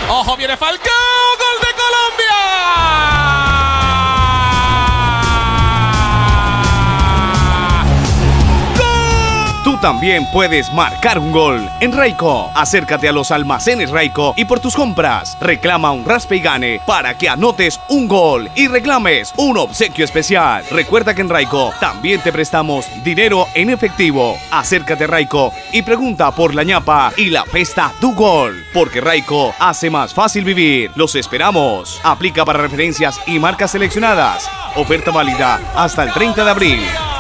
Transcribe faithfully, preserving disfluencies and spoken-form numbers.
¡Ojo, viene Falcao! ¡Gol de Colombia! Tú también puedes marcar un gol en Raico. Acércate a los almacenes Raico y por tus compras reclama un raspe y gane para que anotes un gol y reclames un obsequio especial. Recuerda que en Raico también te prestamos dinero en efectivo. Acércate a Raico y pregunta por la ñapa y la festa tu gol, porque Raico hace más fácil vivir. Los esperamos. Aplica para referencias y marcas seleccionadas. Oferta válida hasta el treinta de abril.